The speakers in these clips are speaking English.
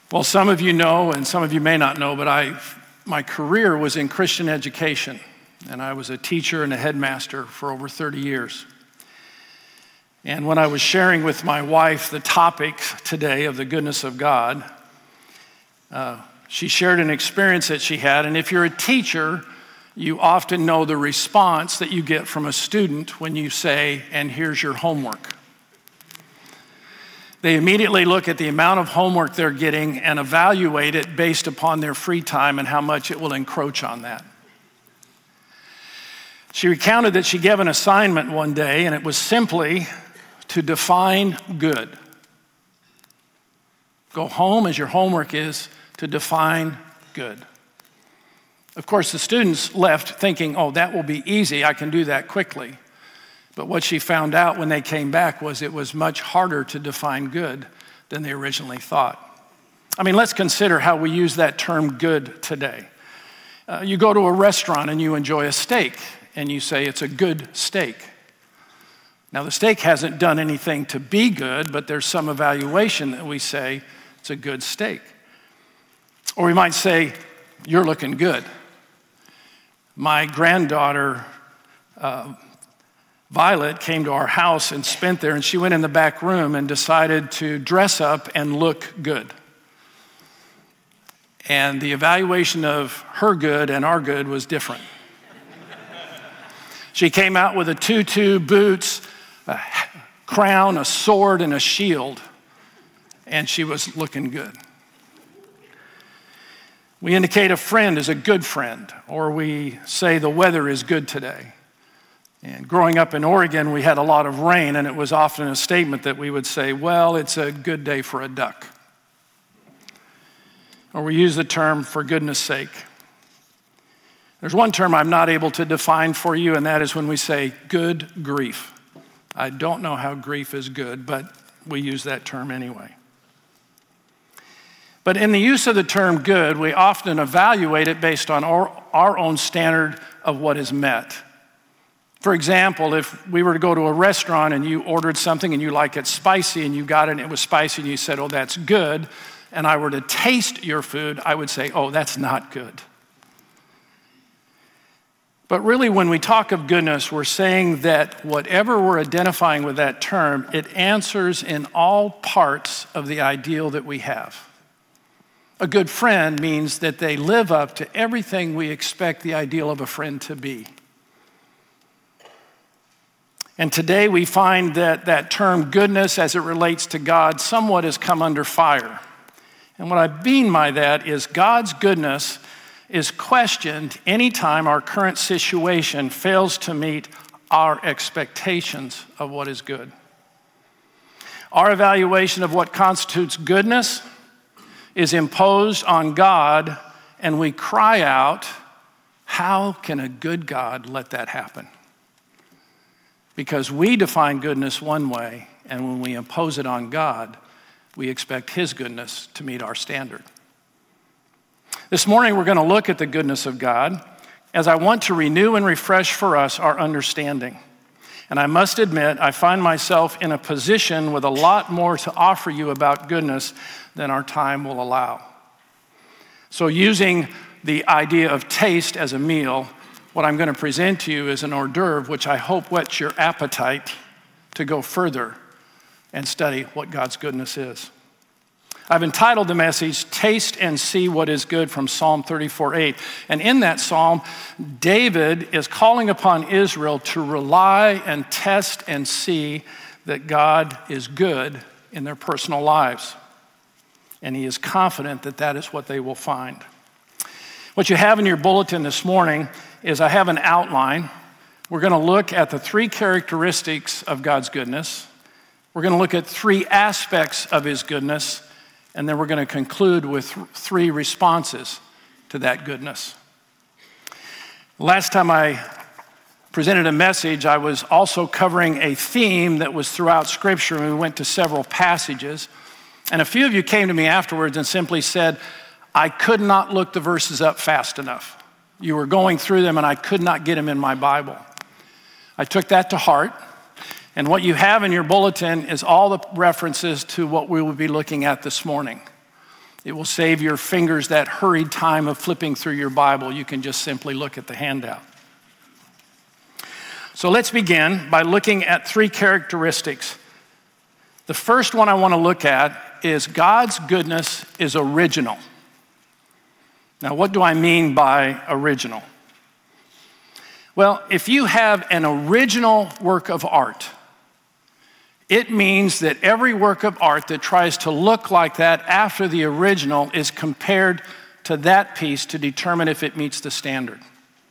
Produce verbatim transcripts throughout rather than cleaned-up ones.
Well, some of you know, and some of you may not know, but I, my career was in Christian education, and I was a teacher and a headmaster for over thirty years. And when I was sharing with my wife the topic today of the goodness of God, uh, she shared an experience that she had. And if you're a teacher, you often know the response that you get from a student when you say, "And here's your homework." They immediately look at the amount of homework they're getting and evaluate it based upon their free time and how much it will encroach on that. She recounted that she gave an assignment one day, and it was simply to define good. Go home as your homework is to define good. Of course, the students left thinking, oh, that will be easy. I can do that quickly. But what she found out when they came back was it was much harder to define good than they originally thought. I mean, let's consider how we use that term good today. Uh, you go to a restaurant and you enjoy a steak, and you say it's a good steak. Now, the steak hasn't done anything to be good, but there's some evaluation that we say it's a good steak. Or we might say, you're looking good. My granddaughter, uh, Violet, came to our house and spent there, and she went in the back room and decided to dress up and look good. And the evaluation of her good and our good was different. She came out with a tutu, boots, a crown, a sword, and a shield, and she was looking good. We indicate a friend is a good friend, or we say the weather is good today. And growing up in Oregon, we had a lot of rain, and it was often a statement that we would say, well, it's a good day for a duck. Or we use the term for goodness sake. There's one term I'm not able to define for you, and that is when we say good grief. I don't know how grief is good, but we use that term anyway. But in the use of the term good, we often evaluate it based on our, our own standard of what is met. For example, if we were to go to a restaurant and you ordered something and you like it spicy and you got it and it was spicy and you said, oh, that's good, and I were to taste your food, I would say, oh, that's not good. But really, when we talk of goodness, we're saying that whatever we're identifying with that term, it answers in all parts of the ideal that we have. A good friend means that they live up to everything we expect the ideal of a friend to be. And today we find that that term goodness as it relates to God somewhat has come under fire. And what I mean by that is God's goodness is questioned anytime our current situation fails to meet our expectations of what is good. Our evaluation of what constitutes goodness is imposed on God, and we cry out, how can a good God let that happen? Because we define goodness one way, and when we impose it on God, we expect His goodness to meet our standard. This morning, we're going to look at the goodness of God as I want to renew and refresh for us our understanding. And I must admit, I find myself in a position with a lot more to offer you about goodness than our time will allow. So using the idea of taste as a meal, what I'm going to present to you is an hors d'oeuvre, which I hope whets your appetite to go further and study what God's goodness is. I've entitled the message, Taste and See What is Good, from Psalm thirty-four eight. And in that psalm, David is calling upon Israel to rely and test and see that God is good in their personal lives. And he is confident that that is what they will find. What you have in your bulletin this morning is I have an outline. We're going to look at the three characteristics of God's goodness. We're going to look at three aspects of his goodness, and then we're going to conclude with th- three responses to that goodness. Last time I presented a message, I was also covering a theme that was throughout Scripture, and we went to several passages. And a few of you came to me afterwards and simply said, I could not look the verses up fast enough. You were going through them and I could not get them in my Bible. I took that to heart. And what you have in your bulletin is all the references to what we will be looking at this morning. It will save your fingers that hurried time of flipping through your Bible. You can just simply look at the handout. So let's begin by looking at three characteristics. The first one I want to look at is God's goodness is original. Now, what do I mean by original? Well, if you have an original work of art, it means that every work of art that tries to look like that after the original is compared to that piece to determine if it meets the standard.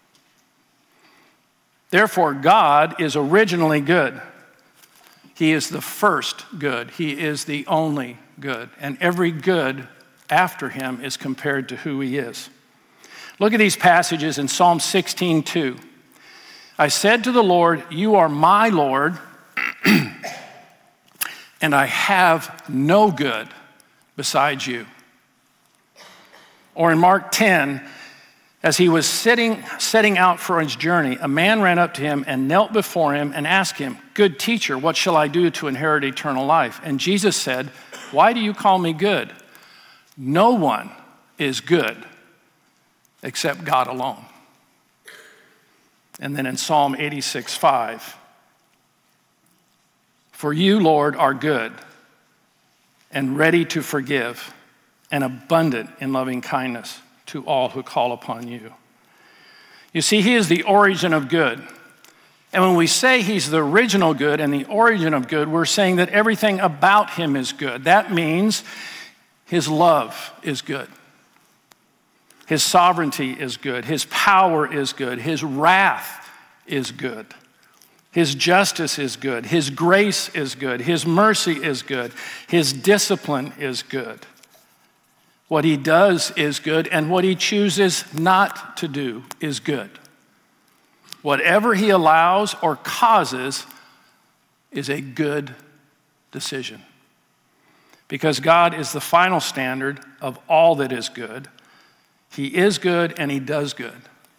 Therefore, God is originally good. He is the first good. He is the only good. And every good after him is compared to who he is. Look at these passages in Psalm sixteen two. I said to the Lord, you are my Lord, and I have no good besides you. Or in Mark ten, as he was sitting, setting out for his journey, a man ran up to him and knelt before him and asked him, good teacher, what shall I do to inherit eternal life? And Jesus said, why do you call me good? No one is good except God alone. And then in Psalm eighty-six five, for you, Lord, are good and ready to forgive and abundant in loving kindness to all who call upon you. You see, he is the origin of good. And when we say he's the original good and the origin of good, we're saying that everything about him is good. That means his love is good. His sovereignty is good. His power is good. His wrath is good. His justice is good. His grace is good. His mercy is good. His discipline is good. What he does is good, and what he chooses not to do is good. Whatever he allows or causes is a good decision. Because God is the final standard of all that is good. He is good and he does good.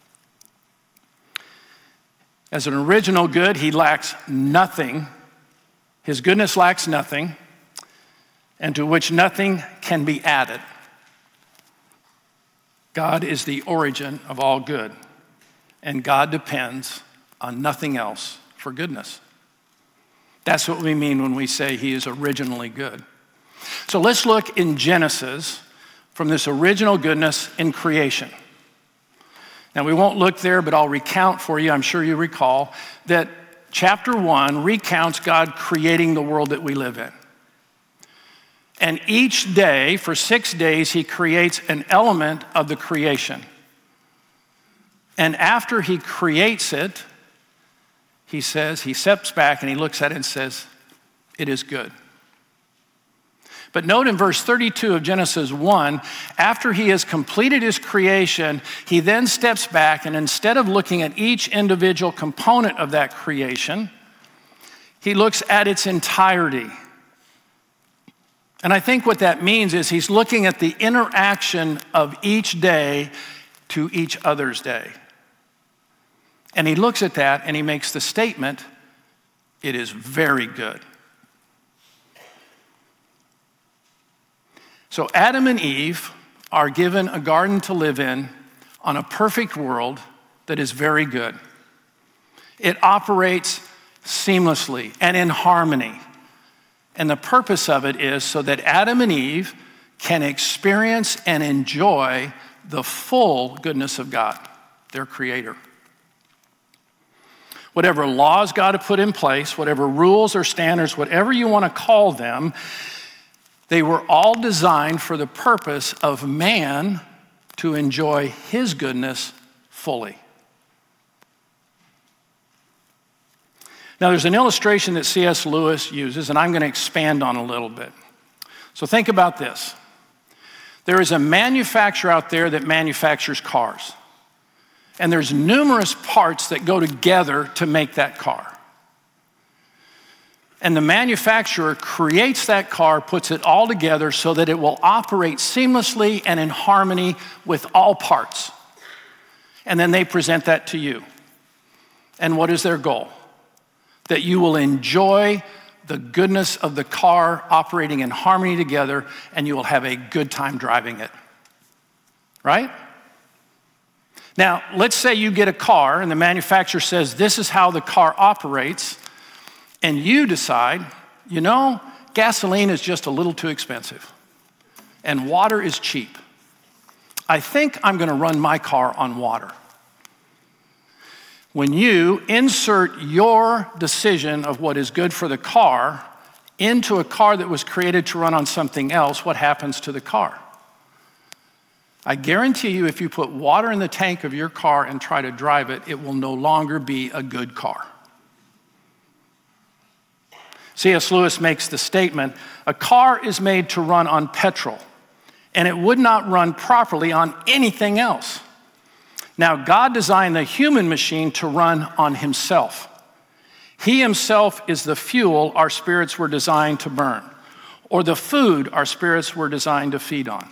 As an original good, he lacks nothing. His goodness lacks nothing, and to which nothing can be added. God is the origin of all good, and God depends on nothing else for goodness. That's what we mean when we say he is originally good. So let's look in Genesis from this original goodness in creation. Now, we won't look there, but I'll recount for you, I'm sure you recall, that chapter one recounts God creating the world that we live in. And each day, for six days, he creates an element of the creation. And after he creates it, he says, he steps back and he looks at it and says, it is good. But note in verse thirty-two of Genesis one, after he has completed his creation, he then steps back, and instead of looking at each individual component of that creation, he looks at its entirety. And I think what that means is he's looking at the interaction of each day to each other's day. And he looks at that and he makes the statement, it is very good. So Adam and Eve are given a garden to live in on a perfect world that is very good. It operates seamlessly and in harmony. And the purpose of it is so that Adam and Eve can experience and enjoy the full goodness of God, their creator. Whatever laws God has put in place, whatever rules or standards, whatever you want to call them, they were all designed for the purpose of man to enjoy his goodness fully. Now, there's an illustration that C S Lewis uses, and I'm going to expand on a little bit. So think about this. There is a manufacturer out there that manufactures cars. And there's numerous parts that go together to make that car. And the manufacturer creates that car, puts it all together so that it will operate seamlessly and in harmony with all parts. And then they present that to you. And what is their goal? That you will enjoy the goodness of the car operating in harmony together, and you will have a good time driving it. Right? Now, let's say you get a car and the manufacturer says this is how the car operates, and you decide, you know, gasoline is just a little too expensive and water is cheap. I think I'm going to run my car on water. When you insert your decision of what is good for the car into a car that was created to run on something else, what happens to the car? I guarantee you, if you put water in the tank of your car and try to drive it, it will no longer be a good car. C S Lewis makes the statement, a car is made to run on petrol, and it would not run properly on anything else. Now, God designed the human machine to run on himself. He himself is the fuel our spirits were designed to burn, or the food our spirits were designed to feed on.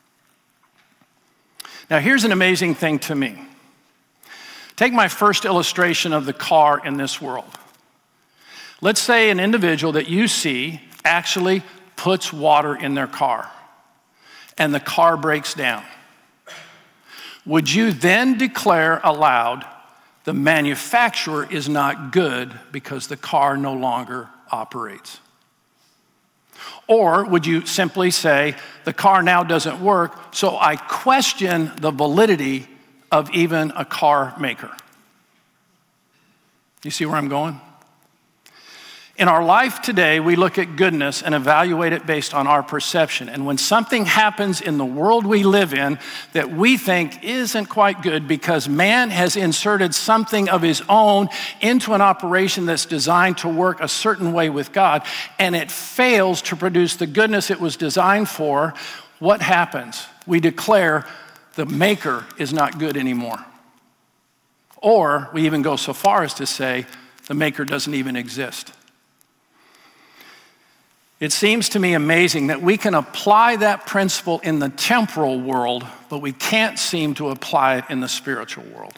Now, here's an amazing thing to me. Take my first illustration of the car in this world. Let's say an individual that you see actually puts water in their car, and the car breaks down. Would you then declare aloud, the manufacturer is not good because the car no longer operates? Or would you simply say, the car now doesn't work, so I question the validity of even a car maker? You see where I'm going? In our life today, we look at goodness and evaluate it based on our perception. And when something happens in the world we live in that we think isn't quite good because man has inserted something of his own into an operation that's designed to work a certain way with God, and it fails to produce the goodness it was designed for, what happens? We declare the maker is not good anymore. Or we even go so far as to say the maker doesn't even exist. It seems to me amazing that we can apply that principle in the temporal world, but we can't seem to apply it in the spiritual world.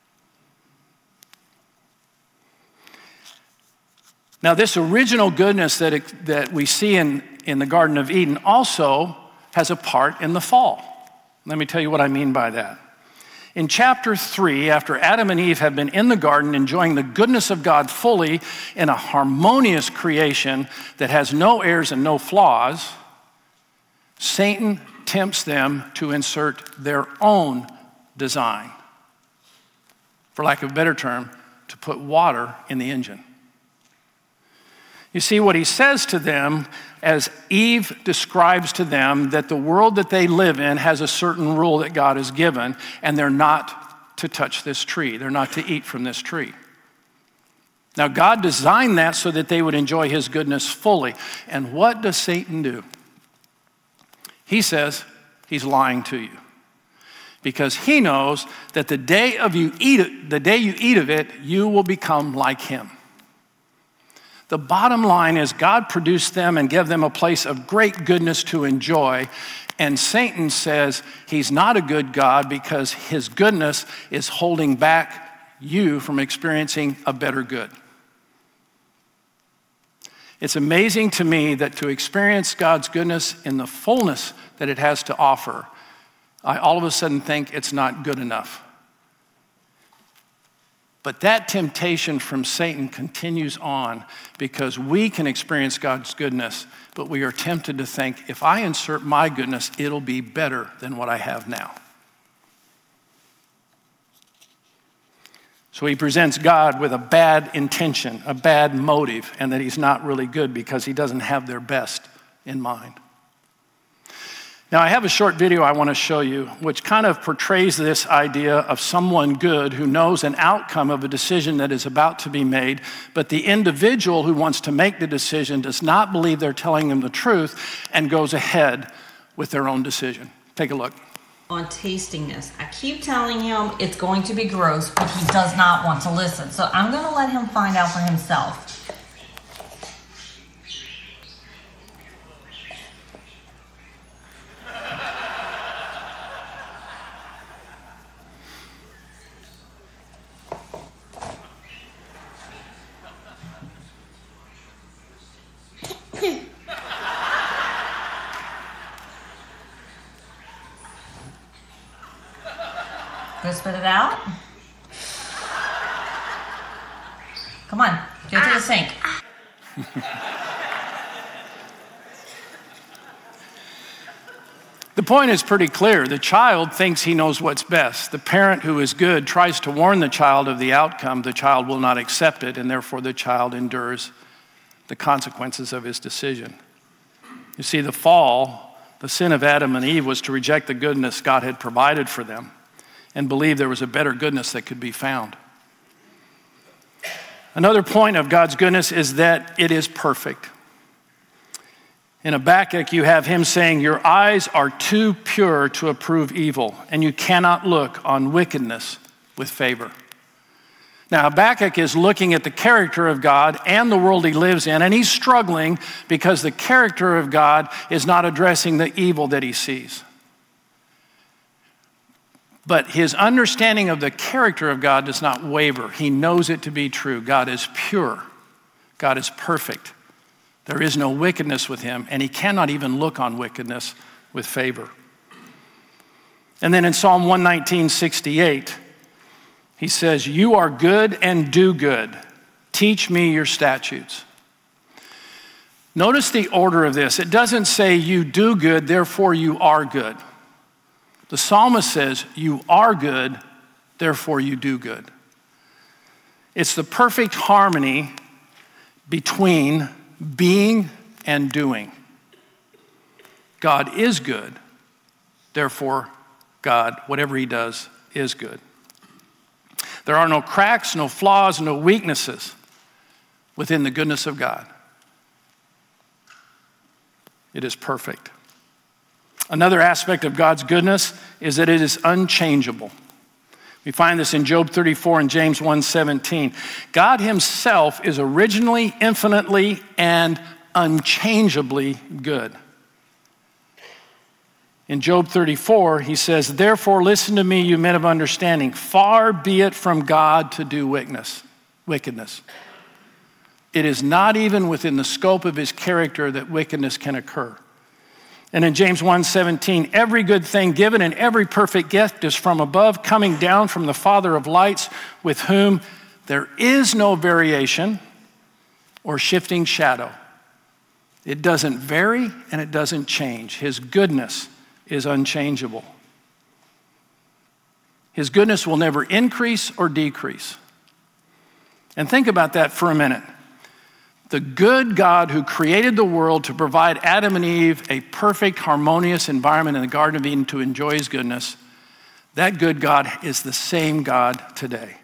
Now, this original goodness that, it, that we see in, in the Garden of Eden also has a part in the fall. Let me tell you what I mean by that. In chapter three, after Adam and Eve have been in the garden enjoying the goodness of God fully in a harmonious creation that has no errors and no flaws, Satan tempts them to insert their own design. For lack of a better term, to put water in the engine. You see, what he says to them, as Eve describes to them that the world that they live in has a certain rule that God has given, and they're not to touch this tree. They're not to eat from this tree. Now, God designed that so that they would enjoy his goodness fully. And what does Satan do? He says he's lying to you. Because he knows that the day of you eat it, the day you eat of it, you will become like him. The bottom line is God produced them and gave them a place of great goodness to enjoy. And Satan says he's not a good God because his goodness is holding back you from experiencing a better good. It's amazing to me that to experience God's goodness in the fullness that it has to offer, I all of a sudden think it's not good enough. But that temptation from Satan continues on because we can experience God's goodness, but we are tempted to think, if I insert my goodness, it'll be better than what I have now. So he presents God with a bad intention, a bad motive, and that he's not really good because he doesn't have their best in mind. Now, I have a short video I want to show you, which kind of portrays this idea of someone good who knows an outcome of a decision that is about to be made, but the individual who wants to make the decision does not believe they're telling them the truth and goes ahead with their own decision. Take a look. On tasting this, I keep telling him it's going to be gross, but he does not want to listen. So I'm going to let him find out for himself. Go spit it out. Come on, go to the sink. The point is pretty clear. The child thinks he knows what's best. The parent who is good tries to warn the child of the outcome. The child will not accept it, and therefore the child endures the consequences of his decision. You see, the fall, the sin of Adam and Eve, was to reject the goodness God had provided for them and believe there was a better goodness that could be found. Another point of God's goodness is that it is perfect. In Habakkuk, you have him saying, your eyes are too pure to approve evil, and you cannot look on wickedness with favor. Now, Habakkuk is looking at the character of God and the world he lives in, and he's struggling because the character of God is not addressing the evil that he sees. But his understanding of the character of God does not waver. He knows it to be true. God is pure. God is perfect. There is no wickedness with him, and he cannot even look on wickedness with favor. And then in Psalm one nineteen, sixty-eight, he says, you are good and do good. Teach me your statutes. Notice the order of this. It doesn't say you do good, therefore you are good. The psalmist says you are good, therefore you do good. It's the perfect harmony between being and doing. God is good, therefore God, whatever he does, is good. There are no cracks, no flaws, no weaknesses within the goodness of God. It is perfect. Another aspect of God's goodness is that it is unchangeable. We find this in Job thirty-four and James one seventeen. God himself is originally, infinitely, and unchangeably good. In Job thirty-four, he says, therefore listen to me, you men of understanding. Far be it from God to do wickedness. wickedness. It is not even within the scope of his character that wickedness can occur. And in James one seventeen, every good thing given and every perfect gift is from above, coming down from the Father of lights, with whom there is no variation or shifting shadow. It doesn't vary and it doesn't change. His goodness is unchangeable. His goodness will never increase or decrease. And think about that for a minute. The good God who created the world to provide Adam and Eve a perfect, harmonious environment in the Garden of Eden to enjoy his goodness, that good God is the same God today.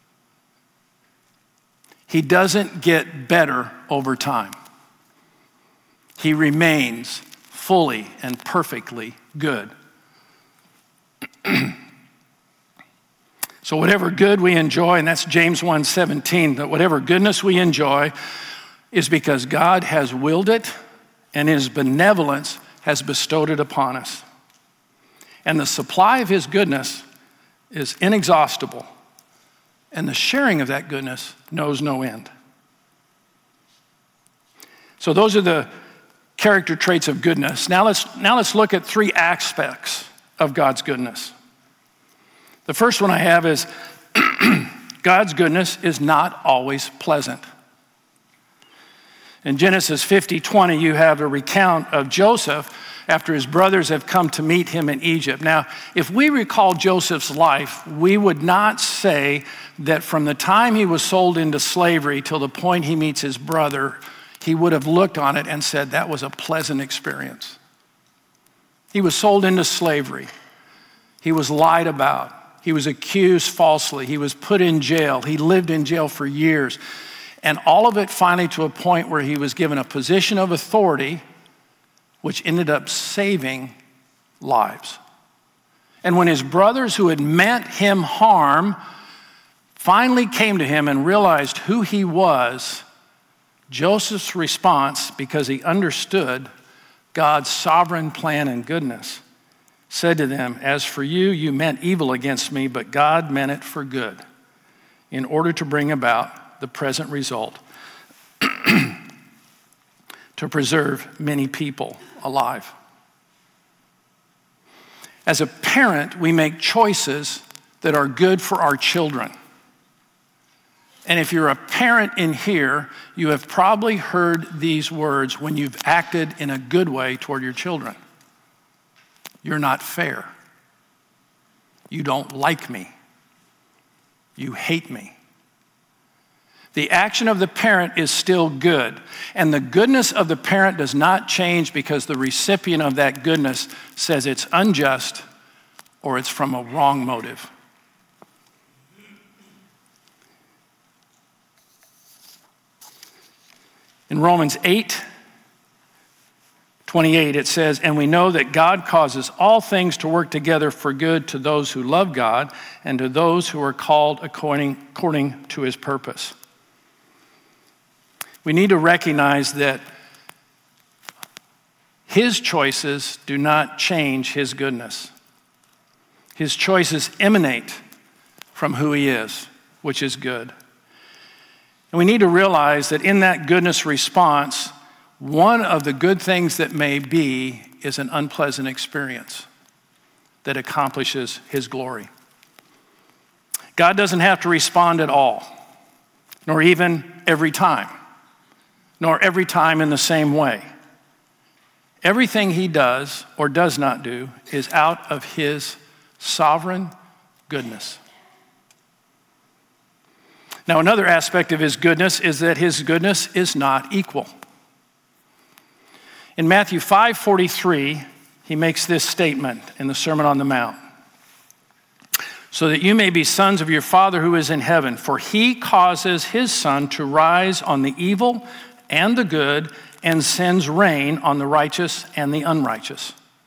He doesn't get better over time. He remains fully and perfectly good. So whatever good we enjoy, and that's James one seventeen, that whatever goodness we enjoy is because God has willed it and his benevolence has bestowed it upon us. And the supply of his goodness is inexhaustible, and the sharing of that goodness knows no end. So those are the character traits of goodness. Now let's, now let's look at three aspects of God's goodness. The first one I have is God's goodness is not always pleasant. In Genesis fifty twenty, you have a recount of Joseph after his brothers have come to meet him in Egypt. Now, if we recall Joseph's life, we would not say that from the time he was sold into slavery till the point he meets his brother, he would have looked on it and said that was a pleasant experience. He was sold into slavery. He was lied about. He was accused falsely. He was put in jail. He lived in jail for years. And all of it finally to a point where he was given a position of authority, which ended up saving lives. And when his brothers who had meant him harm finally came to him and realized who he was, Joseph's response, because he understood God's sovereign plan and goodness, said to them, as for you, you meant evil against me, but God meant it for good, in order to bring about the present result, to preserve many people alive. As a parent, we make choices that are good for our children. And if you're a parent in here, you have probably heard these words when you've acted in a good way toward your children. You're not fair. You don't like me. You hate me. The action of the parent is still good, and the goodness of the parent does not change because the recipient of that goodness says it's unjust or it's from a wrong motive. In Romans eight twenty-eight, it says, and we know that God causes all things to work together for good to those who love God and to those who are called according, according to his purpose. We need to recognize that his choices do not change his goodness. His choices emanate from who he is, which is good. And we need to realize that in that goodness response, one of the good things that may be is an unpleasant experience that accomplishes his glory. God doesn't have to respond at all, nor even every time, nor every time in the same way. Everything he does or does not do is out of his sovereign goodness. Now, another aspect of his goodness is that his goodness is not equal. In Matthew five forty-three, he makes this statement in the Sermon on the Mount. So that you may be sons of your Father who is in heaven, for he causes his sun to rise on the evil and the good and sends rain on the righteous and the unrighteous.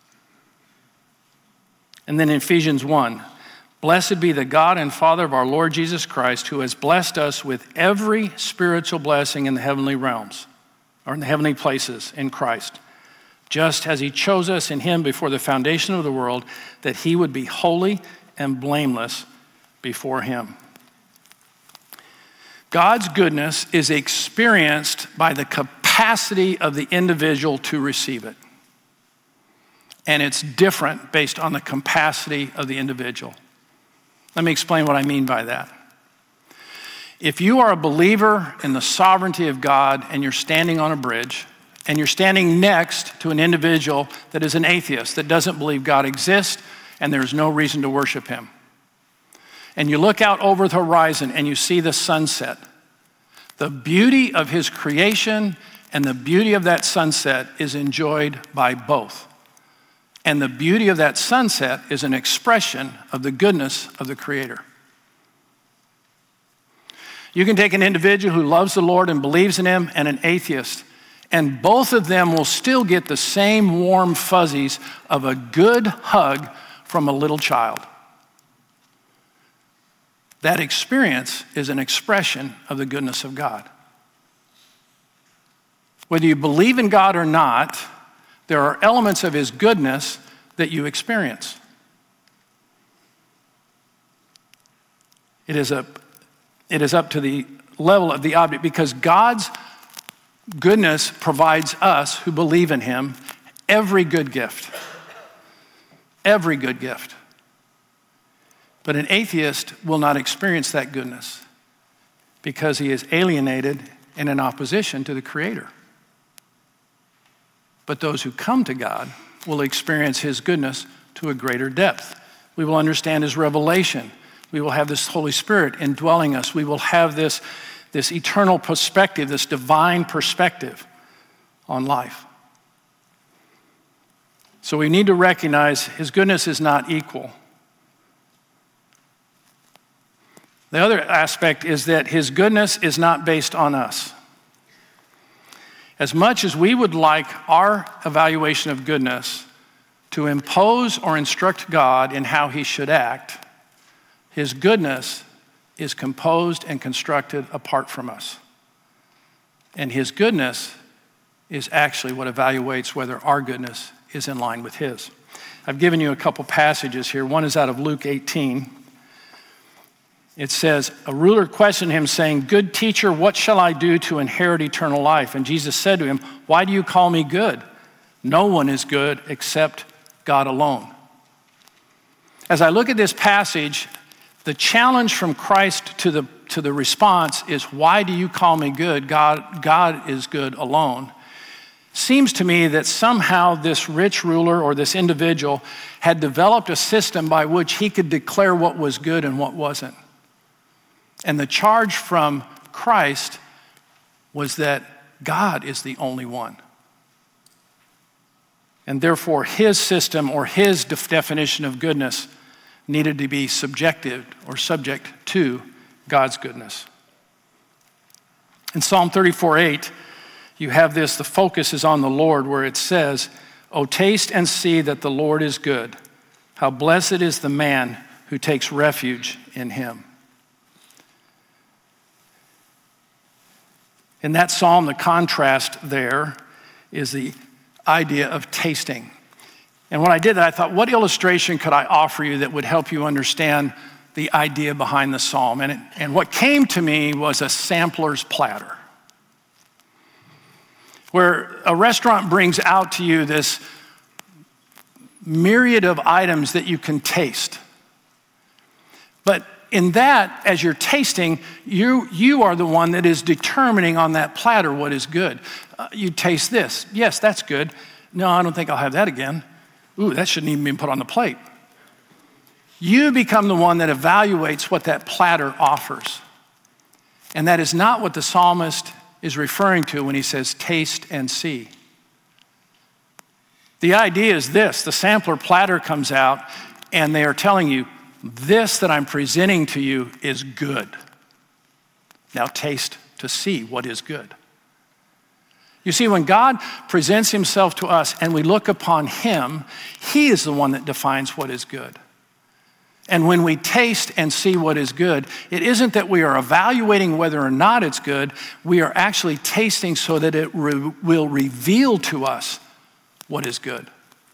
And then in Ephesians one, blessed be the God and Father of our Lord Jesus Christ, who has blessed us with every spiritual blessing in the heavenly realms, or in the heavenly places in Christ, just as he chose us in him before the foundation of the world, that he would be holy and blameless before him. God's goodness is experienced by the capacity of the individual to receive it. And it's different based on the capacity of the individual. Let me explain what I mean by that. If you are a believer in the sovereignty of God and you're standing on a bridge and you're standing next to an individual that is an atheist, that doesn't believe God exists and there's no reason to worship him, and you look out over the horizon and you see the sunset, the beauty of his creation and the beauty of that sunset is enjoyed by both. And the beauty of that sunset is an expression of the goodness of the Creator. You can take an individual who loves the Lord and believes in him and an atheist, and both of them will still get the same warm fuzzies of a good hug from a little child. That experience is an expression of the goodness of God. Whether you believe in God or not, there are elements of his goodness that you experience. It is up, it is up to the level of the object, because God's goodness provides us who believe in him every good gift. Every good gift. But an atheist will not experience that goodness because he is alienated and in opposition to the Creator. But those who come to God will experience his goodness to a greater depth. We will understand his revelation. We will have this Holy Spirit indwelling us. We will have this, this eternal perspective, this divine perspective on life. So we need to recognize his goodness is not equal. The other aspect is that his goodness is not based on us. As much as we would like our evaluation of goodness to impose or instruct God in how he should act, his goodness is composed and constructed apart from us. And his goodness is actually what evaluates whether our goodness is in line with his. I've given you a couple passages here. One is out of Luke eighteen. It says, a ruler questioned him saying, good teacher, what shall I do to inherit eternal life? And Jesus said to him, why do you call me good? No one is good except God alone. As I look at this passage, The challenge from Christ to the, to the response is, why do you call me good? God, God is good alone. Seems to me that somehow this rich ruler or this individual had developed a system by which he could declare what was good and what wasn't. And the charge from Christ was that God is the only one. And therefore, his system or his def- definition of goodness needed to be subjective or subject to God's goodness. In Psalm thirty-four eight, you have this, the focus is on the Lord, where it says, "O taste and see that the Lord is good. How blessed is the man who takes refuge in him." In that psalm, the contrast there is the idea of tasting. And when I did that, I thought, what illustration could I offer you that would help you understand the idea behind the psalm? And, it, and what came to me was a sampler's platter, where a restaurant brings out to you this myriad of items that you can taste. But in that, as you're tasting, you, you are the one that is determining on that platter what is good. Uh, you taste this. Yes, that's good. No, I don't think I'll have that again. Ooh, that shouldn't even be put on the plate. You become the one that evaluates what that platter offers. And that is not what the psalmist is referring to when he says taste and see. The idea is this: the sampler platter comes out and they are telling you, this that I'm presenting to you is good. Now taste to see what is good. You see, when God presents himself to us and we look upon him, he is the one that defines what is good. And when we taste and see what is good, it isn't that we are evaluating whether or not it's good. We are actually tasting so that it re- will reveal to us what is good.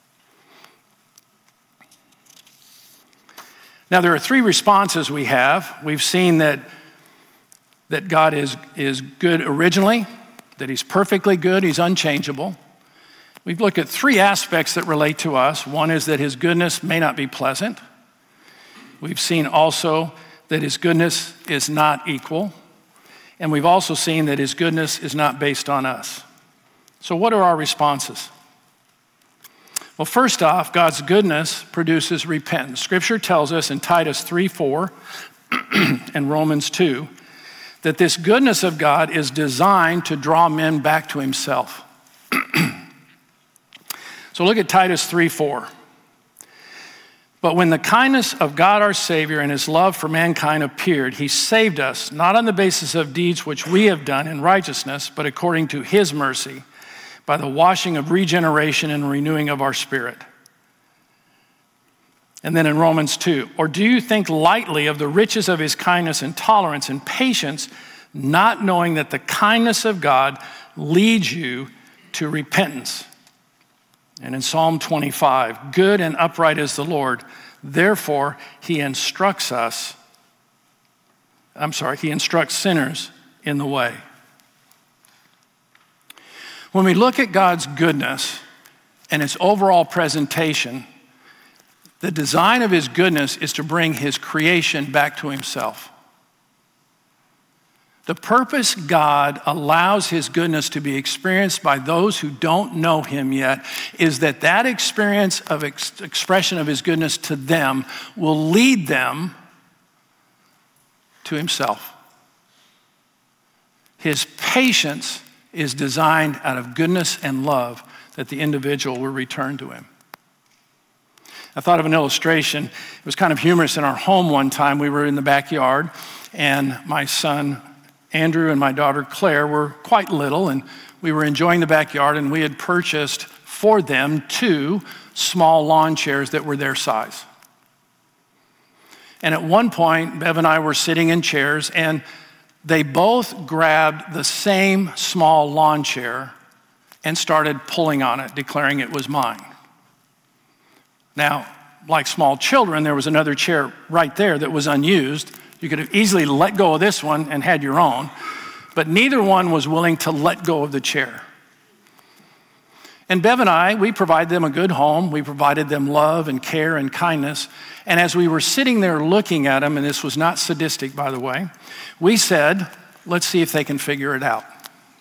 Now, there are three responses we have. We've seen that, that God is, is good originally, that he's perfectly good, he's unchangeable. We've looked at three aspects that relate to us. One is that his goodness may not be pleasant. We've seen also that his goodness is not equal. And we've also seen that his goodness is not based on us. So what are our responses? Well, first off, God's goodness produces repentance. Scripture tells us in Titus three four and Romans two that this goodness of God is designed to draw men back to himself. So look at Titus three four. But when the kindness of God our Savior and his love for mankind appeared, he saved us, not on the basis of deeds which we have done in righteousness, but according to his mercy, by the washing of regeneration and renewing of our spirit. And then in Romans two, or do you think lightly of the riches of his kindness and tolerance and patience, not knowing that the kindness of God leads you to repentance? And in Psalm twenty-five, good and upright is the Lord, therefore he instructs us, I'm sorry, he instructs sinners in the way. When we look at God's goodness and its overall presentation, the design of his goodness is to bring his creation back to himself. The purpose God allows his goodness to be experienced by those who don't know him yet is that that experience of ex- expression of his goodness to them will lead them to himself. His patience is designed out of goodness and love that the individual will return to him. I thought of an illustration. It was kind of humorous. In our home one time, we were in the backyard, and my son Andrew and my daughter Claire were quite little, and we were enjoying the backyard, and we had purchased for them two small lawn chairs that were their size. And at one point, Bev and I were sitting in chairs, and they both grabbed the same small lawn chair and started pulling on it, declaring it was mine. Now, like small children, there was another chair right there that was unused. You could have easily let go of this one and had your own, but neither one was willing to let go of the chair. And Bev and I, we provided them a good home. We provided them love and care and kindness. And as we were sitting there looking at them, and this was not sadistic, by the way, we said, let's see if they can figure it out.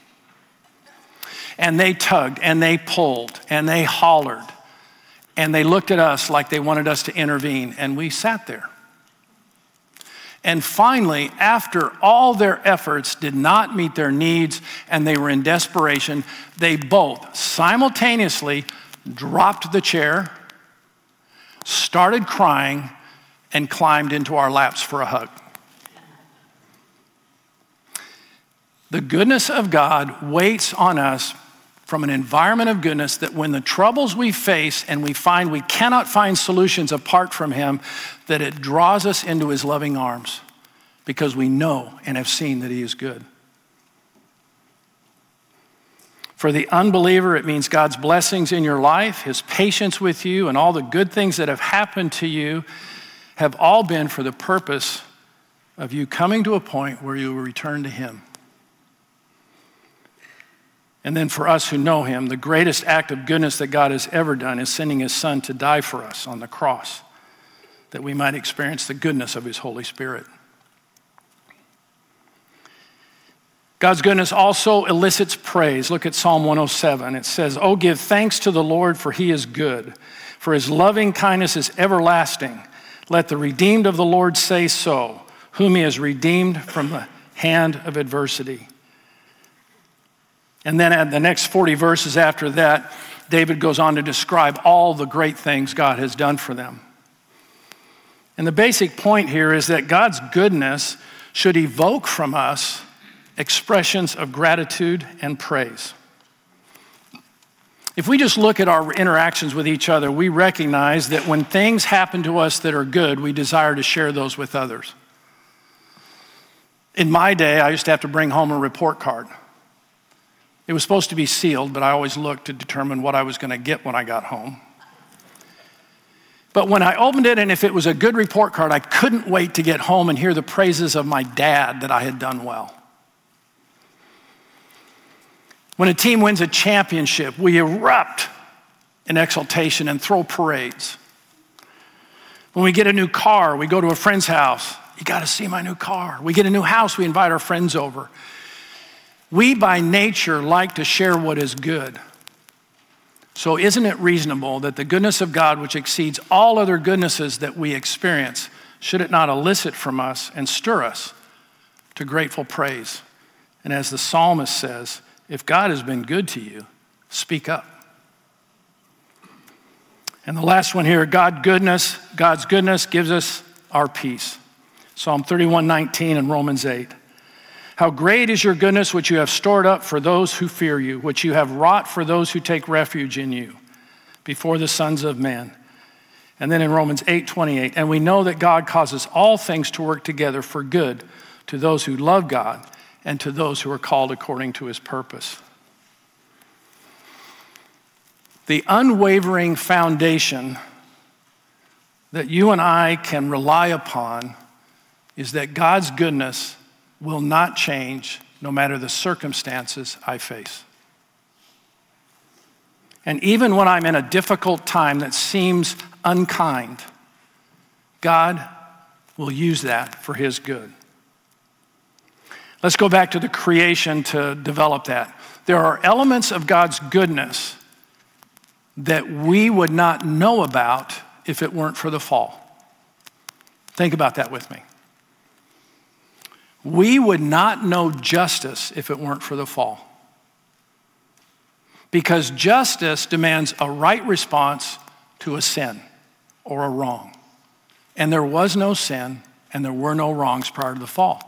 And they tugged, and they pulled, and they hollered, and they looked at us like they wanted us to intervene, and we sat there. And finally, after all their efforts did not meet their needs and they were in desperation, they both simultaneously dropped the chair, started crying, and climbed into our laps for a hug. The goodness of God waits on us from an environment of goodness that when the troubles we face and we find we cannot find solutions apart from him, that it draws us into his loving arms because we know and have seen that he is good. For the unbeliever, it means God's blessings in your life, his patience with you, and all the good things that have happened to you have all been for the purpose of you coming to a point where you will return to him. And then for us who know him, the greatest act of goodness that God has ever done is sending his son to die for us on the cross, that we might experience the goodness of his Holy Spirit. God's goodness also elicits praise. Look at Psalm one oh seven. It says, "Oh, give thanks to the Lord, for he is good, for his loving kindness is everlasting. Let the redeemed of the Lord say so, whom he has redeemed from the hand of adversity." And then at the next forty verses after that, David goes on to describe all the great things God has done for them. And the basic point here is that God's goodness should evoke from us expressions of gratitude and praise. If we just look at our interactions with each other, we recognize that when things happen to us that are good, we desire to share those with others. In my day, I used to have to bring home a report card. It was supposed to be sealed, but I always looked to determine what I was going to get when I got home. But when I opened it, and if it was a good report card, I couldn't wait to get home and hear the praises of my dad that I had done well. When a team wins a championship, we erupt in exultation and throw parades. When we get a new car, we go to a friend's house. You got to see my new car. We get a new house, we invite our friends over. We, by nature, like to share what is good. So isn't it reasonable that the goodness of God, which exceeds all other goodnesses that we experience, should it not elicit from us and stir us to grateful praise? And as the psalmist says, if God has been good to you, speak up. And the last one here, God goodness, God's goodness gives us our peace. Psalm thirty-one nineteen and Romans eight. How great is your goodness, which you have stored up for those who fear you, which you have wrought for those who take refuge in you before the sons of men. And then in Romans eight twenty-eight, and we know that God causes all things to work together for good to those who love God and to those who are called according to his purpose. The unwavering foundation that you and I can rely upon is that God's goodness will not change no matter the circumstances I face. And even when I'm in a difficult time that seems unkind, God will use that for his good. Let's go back to the creation to develop that. There are elements of God's goodness that we would not know about if it weren't for the fall. Think about that with me. We would not know justice if it weren't for the fall. Because justice demands a right response to a sin or a wrong. And there was no sin and there were no wrongs prior to the fall.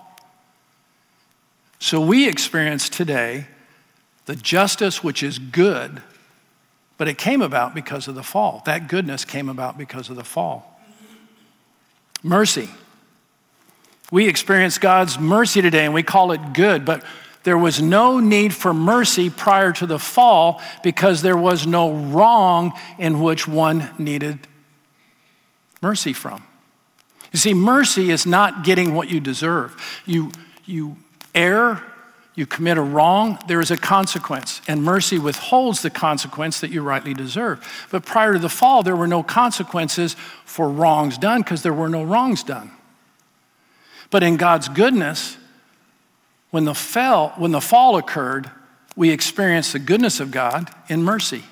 So we experience today the justice which is good, but it came about because of the fall. That goodness came about because of the fall. Mercy. We experience God's mercy today and we call it good, but there was no need for mercy prior to the fall because there was no wrong in which one needed mercy from. You see, mercy is not getting what you deserve. You, you err, You commit a wrong, there is a consequence, and mercy withholds the consequence that you rightly deserve. But prior to the fall, there were no consequences for wrongs done because there were no wrongs done. But in God's goodness, when the, fell, when the fall occurred, we experienced the goodness of God in mercy.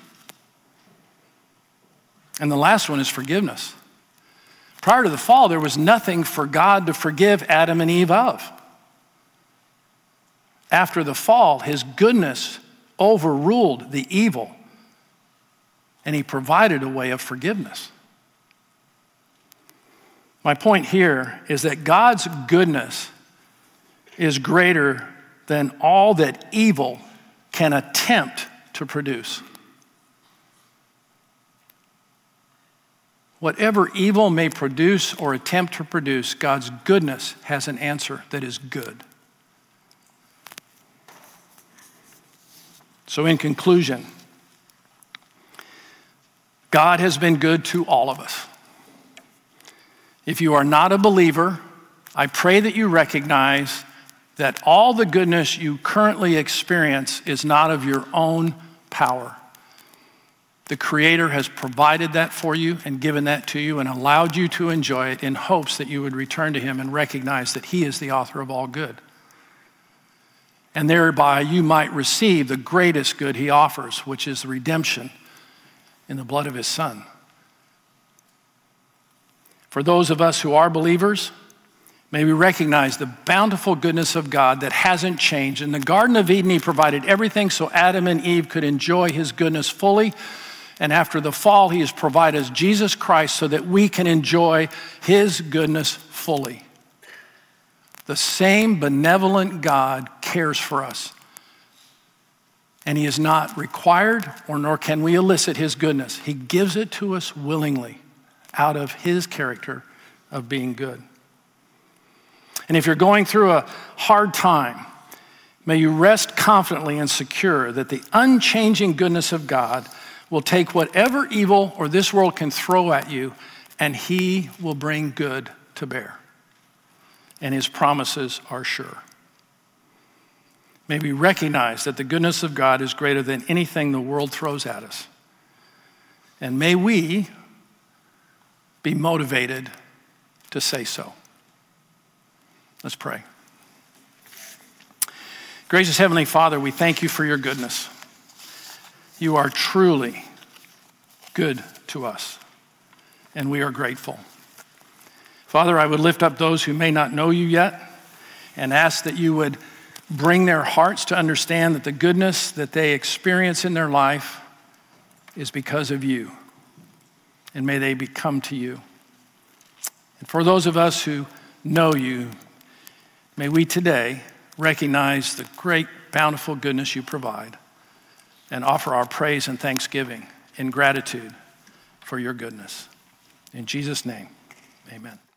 And the last one is forgiveness. Prior to the fall, there was nothing for God to forgive Adam and Eve of. After the fall, his goodness overruled the evil, and he provided a way of forgiveness. My point here is that God's goodness is greater than all that evil can attempt to produce. Whatever evil may produce or attempt to produce, God's goodness has an answer that is good. So in conclusion, God has been good to all of us. If you are not a believer, I pray that you recognize that all the goodness you currently experience is not of your own power. The Creator has provided that for you and given that to you and allowed you to enjoy it in hopes that you would return to Him and recognize that He is the author of all good. And thereby you might receive the greatest good He offers, which is redemption in the blood of His Son. For those of us who are believers, may we recognize the bountiful goodness of God that hasn't changed. In the Garden of Eden, He provided everything so Adam and Eve could enjoy His goodness fully. And after the fall, He has provided us Jesus Christ so that we can enjoy His goodness fully. The same benevolent God cares for us. And He is not required, or nor can we elicit His goodness. He gives it to us willingly out of His character of being good. And if you're going through a hard time, may you rest confidently and secure that the unchanging goodness of God will take whatever evil or this world can throw at you, and He will bring good to bear. And His promises are sure. May we recognize that the goodness of God is greater than anything the world throws at us. And may we be motivated to say so. Let's pray. Gracious Heavenly Father, we thank You for Your goodness. You are truly good to us, and we are grateful. Father, I would lift up those who may not know You yet and ask that You would bring their hearts to understand that the goodness that they experience in their life is because of You, and may they become to You. And for those of us who know You, may we today recognize the great, bountiful goodness You provide and offer our praise and thanksgiving in gratitude for Your goodness. In Jesus' name, amen.